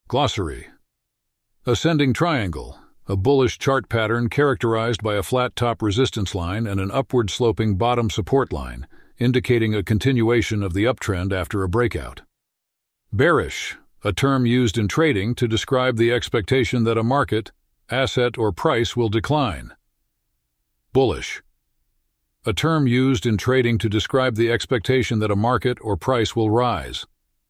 Glossary. Ascending triangle, a bullish chart pattern characterized by a flat top resistance line and an upward-sloping bottom support line, indicating a continuation of the uptrend after a breakout. Bearish, a term used in trading to describe the expectation that a market, asset, or price will decline. Bullish, a term used in trading to describe the expectation that a market or price will rise.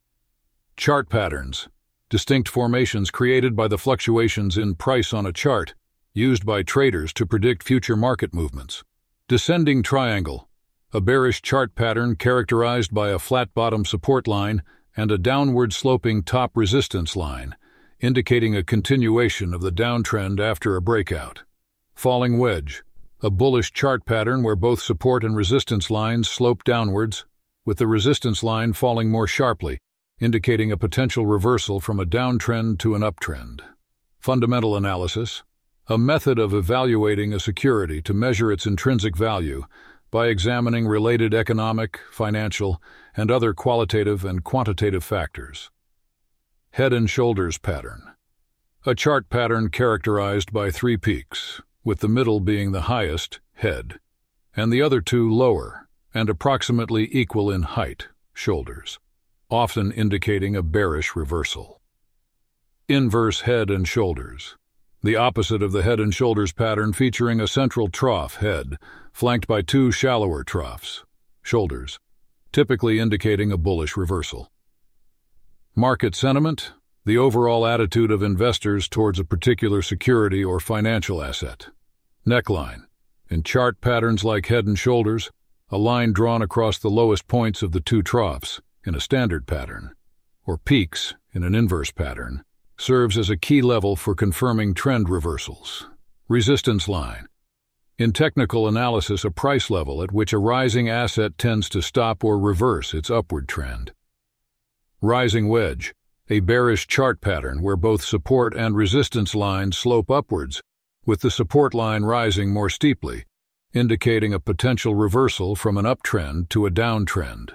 Chart patterns, distinct formations created by the fluctuations in price on a chart, used by traders to predict future market movements. Descending triangle, a bearish chart pattern characterized by a flat bottom support line and a downward-sloping top resistance line, indicating a continuation of the downtrend after a breakout. Falling wedge, a bullish chart pattern where both support and resistance lines slope downwards, with the resistance line falling more sharply, indicating a potential reversal from a downtrend to an uptrend. Fundamental analysis, a method of evaluating a security to measure its intrinsic value by examining related economic, financial, and other qualitative and quantitative factors. Head and shoulders pattern, a chart pattern characterized by three peaks, with the middle being the highest, head, and the other two lower, and approximately equal in height, shoulders, often indicating a bearish reversal. Inverse head and shoulders, the opposite of the head and shoulders pattern, featuring a central trough, head, flanked by two shallower troughs, shoulders, typically indicating a bullish reversal. Market sentiment, the overall attitude of investors towards a particular security or financial asset. Neckline, in chart patterns like head and shoulders, a line drawn across the lowest points of the two troughs in a standard pattern, or peaks in an inverse pattern, serves as a key level for confirming trend reversals. Resistance line, in technical analysis, a price level at which a rising asset tends to stop or reverse its upward trend. Rising wedge, a bearish chart pattern where both support and resistance lines slope upwards, with the support line rising more steeply, indicating a potential reversal from an uptrend to a downtrend.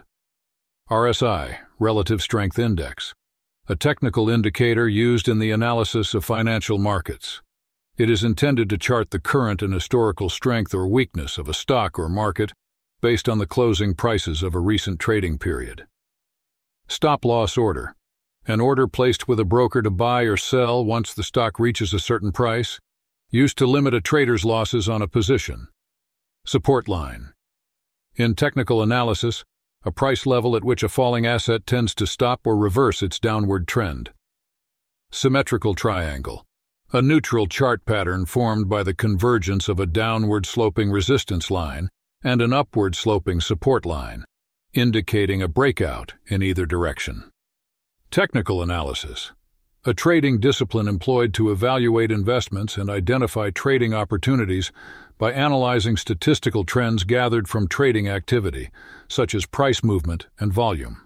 RSI, Relative Strength Index, a technical indicator used in the analysis of financial markets. It is intended to chart the current and historical strength or weakness of a stock or market based on the closing prices of a recent trading period. Stop-loss order, an order placed with a broker to buy or sell once the stock reaches a certain price, used to limit a trader's losses on a position. Support line, in technical analysis, a price level at which a falling asset tends to stop or reverse its downward trend. Symmetrical triangle, a neutral chart pattern formed by the convergence of a downward-sloping resistance line and an upward-sloping support line, indicating a breakout in either direction. Technical analysis, a trading discipline employed to evaluate investments and identify trading opportunities by analyzing statistical trends gathered from trading activity, such as price movement and volume.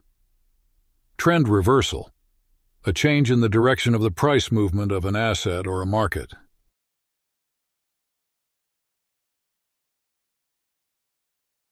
Trend reversal, a change in the direction of the price movement of an asset or a market,